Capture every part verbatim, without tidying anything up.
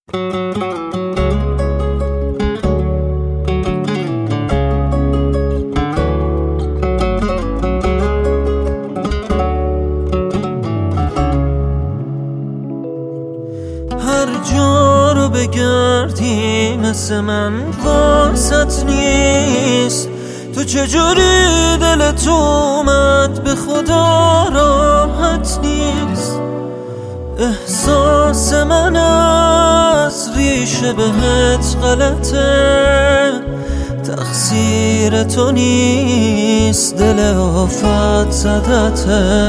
هر جا رو بگردی مثل من واسط نیست. تو چجوری دلت اومد به خدا راحت نیست. احساس من از ریشه بهت غلطه، تقصیر تو نیست، دل آفت زدته.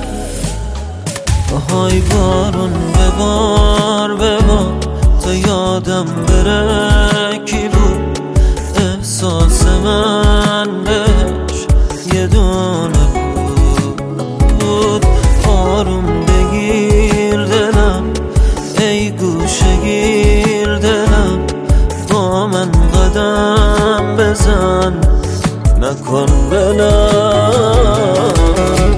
آهای بارون ببار ببار تا یادم بره کی بود احساس من بهش یه دونه بود. آروم بگیر دلم ای گوشه گیر دلم، با من قدم بزن نکن بلم.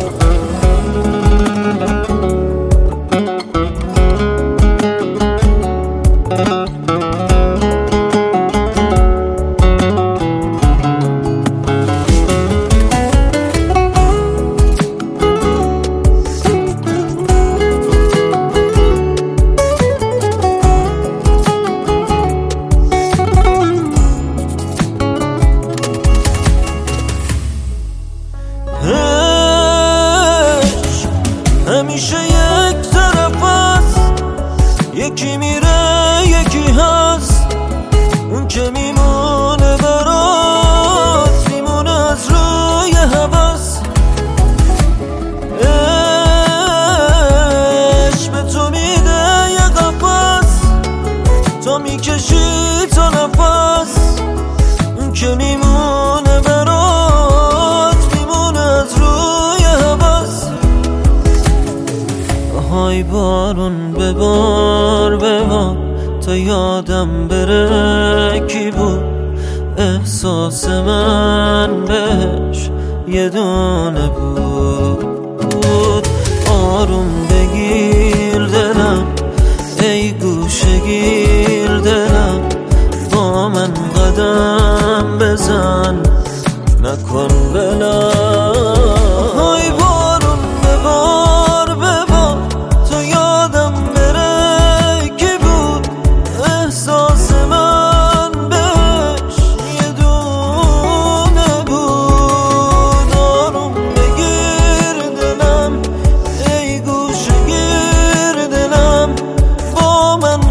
همیشه یک طرف هست، یکی میره یکی هست. اون که میمونه برات میمونه از روی هوس. عشق به تو میده یه قفس، تا میکشی تا نفس. اون که میمونه برات میمونه از روی هوس. های بارون ببار ببار تا یادم بره کی بود احساس من بهش یه دونه بود. آروم بگیر دلم ای گوشه گیر دلم، با من قدم بزن نکن بلم. های بارون ببار ببار تا یادم بره کی بود احساس من بهش یه دونه بود. آروم بگیر دلم ای گوشه گیر دلم، با من